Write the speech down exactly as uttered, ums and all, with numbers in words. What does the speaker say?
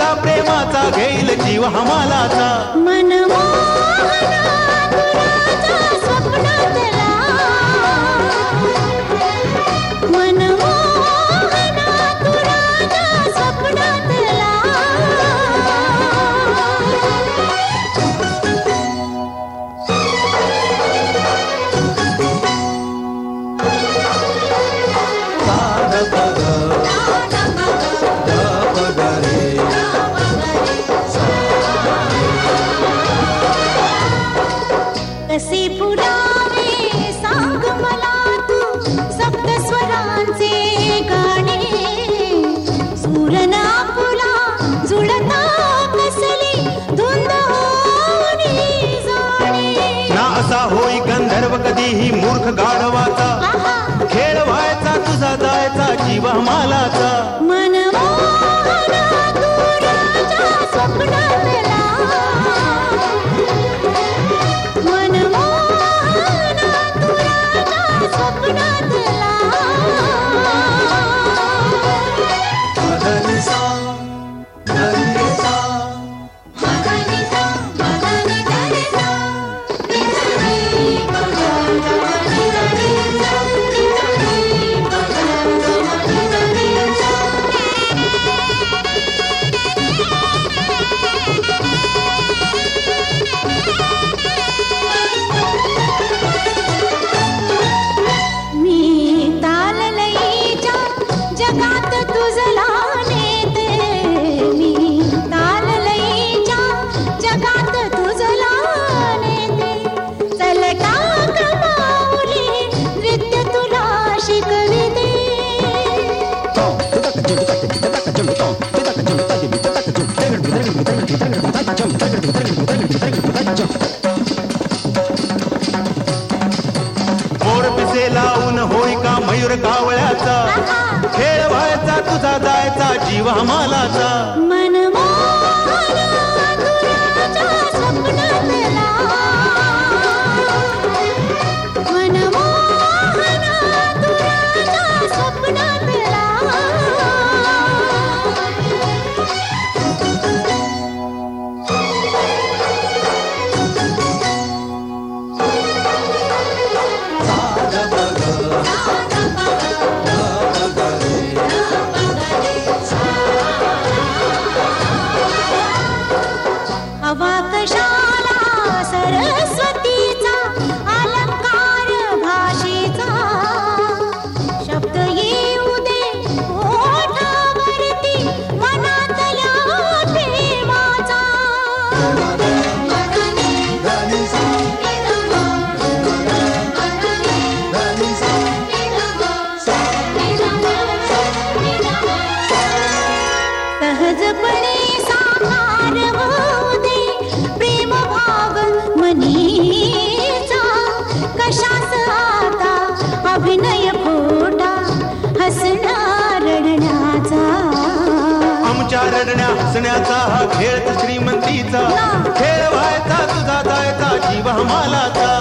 तुझा प्रेमाचा घेईल जीव हमालाचा. मनमोहना तू राजा स्वप्नातला, मनमोहना तू राजा स्वप्नातला. कसे पुरावे सांग मला तू सप्तस्वरांचे गाणे, सूरना फुला जुळता कसली धुंद होणी जाणे. ना असा होई गंधर्व कधीही मूर्ख गाढवाचा, खेळ व्हायचा तुझा जायचा जीव हमालाचा. मनमोहना तू राजा स्वप्नातला, मनमोहना तू राजा स्वप्नातला. मदनिसा मदनिसा मदनिसा मदनि दनिसा निधनी मदनि दनिसा निधनी मदनि दनिसा. मी ताललईच्या जगात तुझला नेते, मी ताललईच्या जगात तुझला नेते. चल टाक माऊली नृत्य तुला शिकविते. मोर पिसे लावून होई का मयूर कावळ्याचा, खेळ व्हायचा तुझा जायचा जीव हमालाचा. मनमोहना तू राजा स्वप्नातला, मनमोहना तू राजा स्वप्नातला. हवा कशाला सरस्वतीचा अलंकार भाषेचा, शब्द येऊ दे ओठावरती मनातल्या प्रेमाचा. मदनि धनिसा निधमा, मदनि धनिसा निधमा, निधमा, निधमा. सहजपणे साकार होऊ दे प्रेम भाव मनीचा. कशाच आता अभिनय खोटा हसण्या रडण्याचा. आमच्या रडण्या हसण्याचा हा खेळ तर श्रीमंतीचा, खेळ व्हायचा तुझा जायचा जीव हमालाचा.